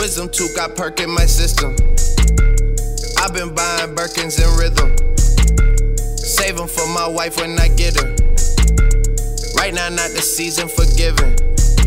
Wisdom tooth got perk in my system. I've been buying Birkins in rhythm. Save them for my wife when I get her. Right now, not the season for giving.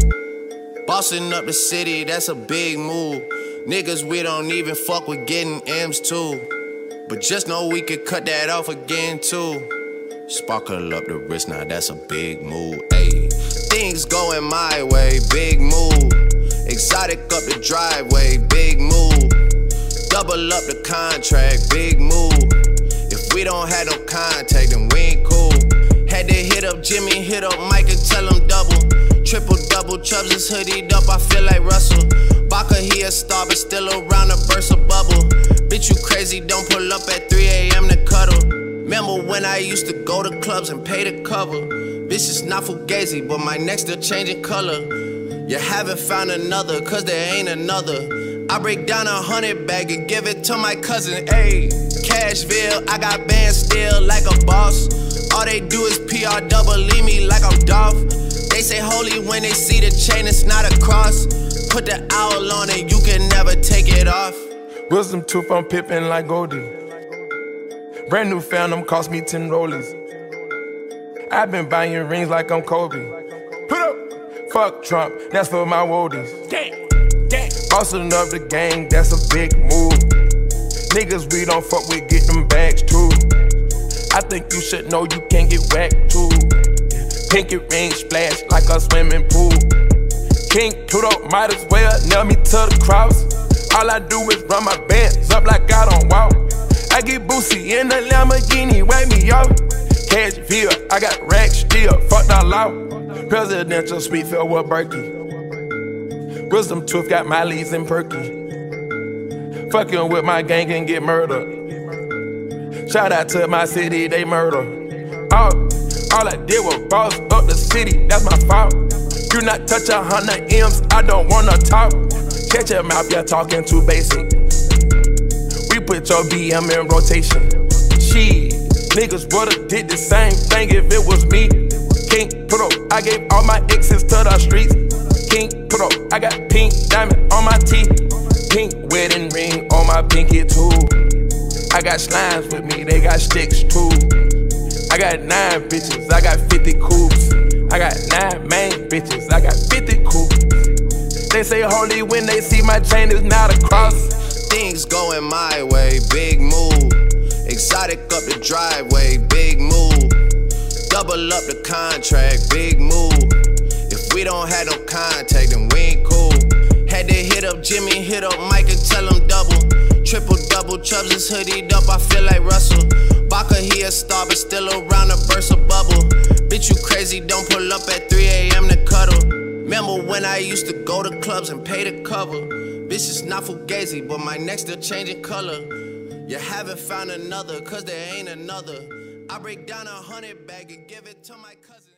Bossing up the city, that's a big move. Niggas, we don't even fuck with getting M's too. But just know we could cut that off again too. Sparkle up the wrist, now that's a big move. Ayy, things going my way, big move. Exotic up the driveway, big move. Double up the contract, big move. If we don't have no contact, then we ain't cool. Had to hit up Jimmy, hit up Mike and tell him double. Triple double, Chubbs is hoodied up, I feel like Russell. Baka, he a star, but still around a burst of bubble. Bitch, you crazy, don't pull up at 3 a.m. to cuddle. Remember when I used to go to clubs and pay the cover? Bitch, it's not fugazi, but my neck still changing color. You haven't found another, cause there ain't another. I break down 100 bag and give it to my cousin, ayy. Cashville, I got bands still like a boss. All they do is PR double, leave me like I'm Dolph. They say holy when they see the chain, it's not a cross. Put the owl on it, you can never take it off. Wisdom tooth, I'm pippin' like Goldie. Brand new Phantom cost me 10 rollies. I've been buying rings like I'm Kobe. Put up, fuck Trump, that's for my woadies. Bossing up the gang, that's a big move. Niggas we don't fuck with, get them bags too. I think you should know you can't get whacked too. Pinky ring splash like a swimming pool. King Pluto might as well nail me to the cross. All I do is run my bands up like I don't walk. I get Boosie in the Lamborghini, wake me up. Cashville, I got racks still, fuck the law. Presidential suite filled with Berkey. Wisdom tooth got my leads in Perky. Fucking with my gang and get murdered. Shout out to my city, they murder. All I did was boss up the city, that's my fault. You not touch 100 M's, I don't wanna talk. Catch your mouth, you're talking too basic. We put your BM in rotation. Shit, niggas would've did the same thing if it was me. King Pluto, I gave all my exes to the streets. King Pluto, I got pink diamond on my teeth. Pink wedding ring on my pinky too. I got slimes with me, they got sticks too. I got 9 bitches, I got 50 coupes. I got 9 main bitches, I got 50 coupes. They say holy when they see my chain is not a cross. Things going my way, big move. Exotic up the driveway, big move. Double up the contract, big move. If we don't have no contact, then we ain't cool. Had to hit up Jimmy, hit up Mike and tell him double. Triple double, Chubbs is hoodied up, I feel like Russell. Baka, he a star, but still around a burst of bubble. Bitch, you crazy, don't pull up at 3 a.m. to cuddle. Remember when I used to go to clubs and pay the cover? Bitch, it's not fugazi, but my neck still changing color. You haven't found another, cause there ain't another. I break down 100 bag and give it to my cousin.